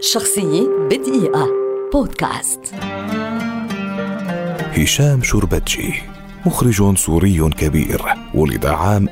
شخصية بدقيقة بودكاست. هشام شوربتجي مخرج سوري كبير، ولد عام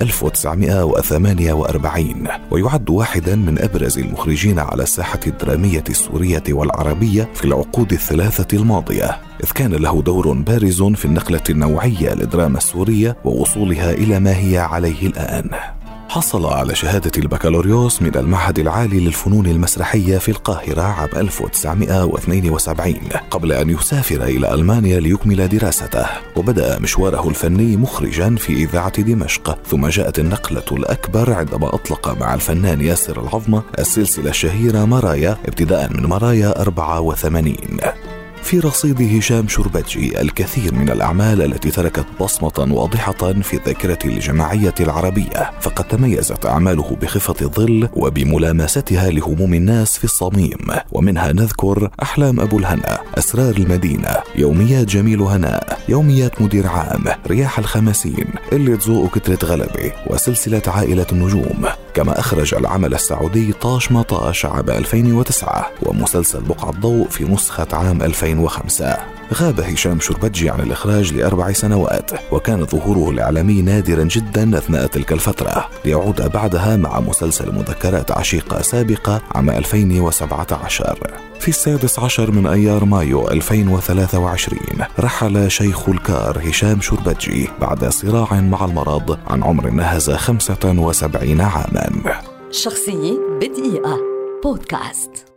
1948 ويعد واحدا من أبرز المخرجين على الساحة الدرامية السورية والعربية في العقود الثلاثة الماضية، إذ كان له دور بارز في النقلة النوعية للدراما السورية ووصولها إلى ما هي عليه الآن. حصل على شهادة البكالوريوس من المعهد العالي للفنون المسرحية في القاهرة عام 1972 قبل أن يسافر إلى ألمانيا ليكمل دراسته، وبدأ مشواره الفني مخرجا في إذاعة دمشق، ثم جاءت النقلة الأكبر عندما أطلق مع الفنان ياسر العظمة السلسلة الشهيرة مرايا ابتداء من مرايا 84. في رصيد هشام شوربتجي الكثير من الأعمال التي تركت بصمة واضحة في الذاكرة الجماعية العربية، فقد تميزت أعماله بخفة الظل وبملامستها لهموم الناس في الصميم، ومنها نذكر أحلام أبو الهنا، أسرار المدينة، يوميات جميل هناء، يوميات مدير عام، رياح الخمسين، اللي تزوق كترة غلبة، وسلسلة عائلة النجوم. كما أخرج العمل السعودي طاش مطاش عام 2009 ومسلسل بقعة ضوء في نسخة عام 2005. غاب هشام شوربتجي عن الإخراج ل4 سنوات، وكان ظهوره الإعلامي نادرا جدا أثناء تلك الفترة، ليعود بعدها مع مسلسل مذكرات عشيقة سابقة عام 2017. في 16 من أيار مايو 2023 رحل شيخ الكار هشام شوربتجي بعد صراع مع المرض عن عمر ناهز 75 عاما. شخصية بدقيقة بودكاست.